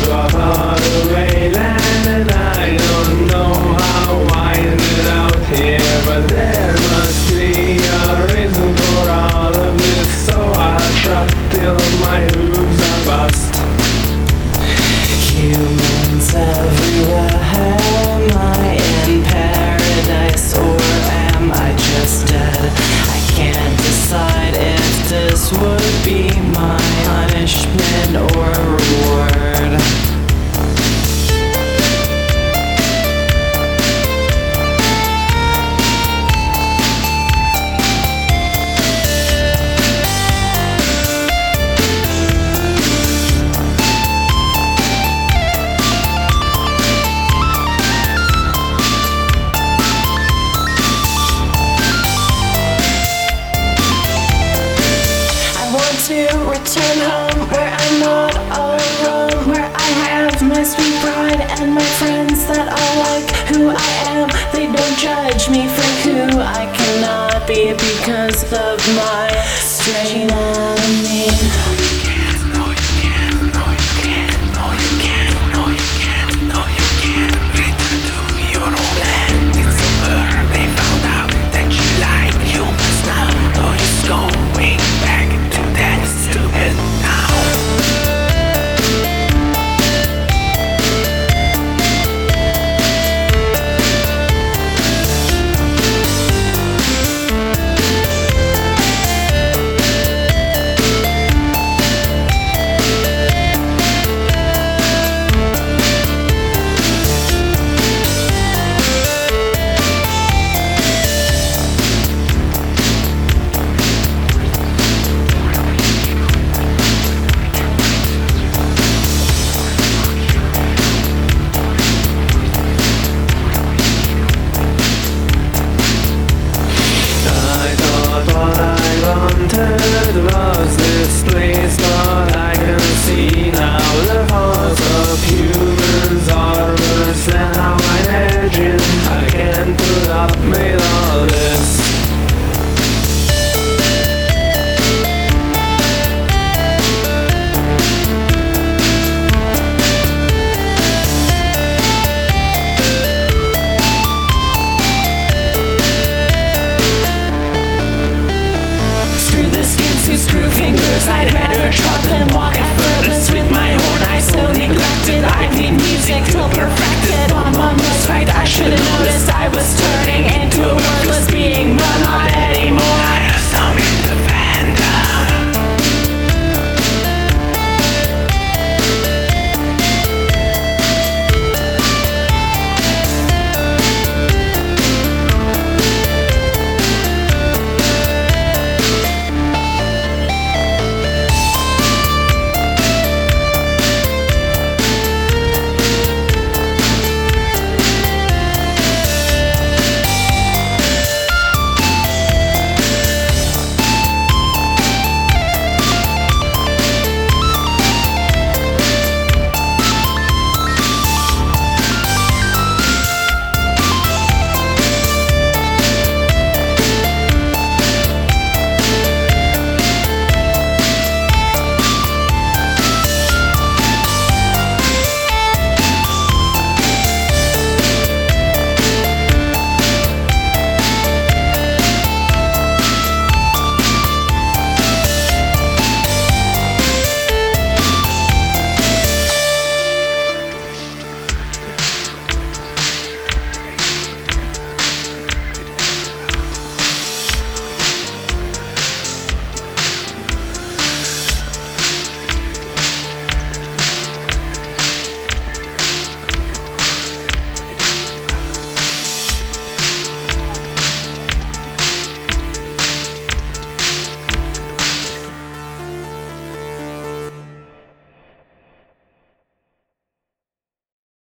a faraway land, and I don't know how I ended out here, but there must be a reason for all of this, so I'll trot till my hooves are bust. Humans everywhere, am I in paradise or am I just dead? I can't decide if this would be my punishment or reward. To return home where I'm not all alone, where I have my sweet bride and my friends that are like who I am. They don't judge me for who I cannot be because of my strange enemy. Was this place, but I can see now the cause of humans are worse than how I imagine. I can't put up with all this. Screw fingers, I'd rather trot than walk effortless with my own eyes so neglected. I need music till perfected. On one was right, I should've noticed I was turning into a worthless being, but not anymore.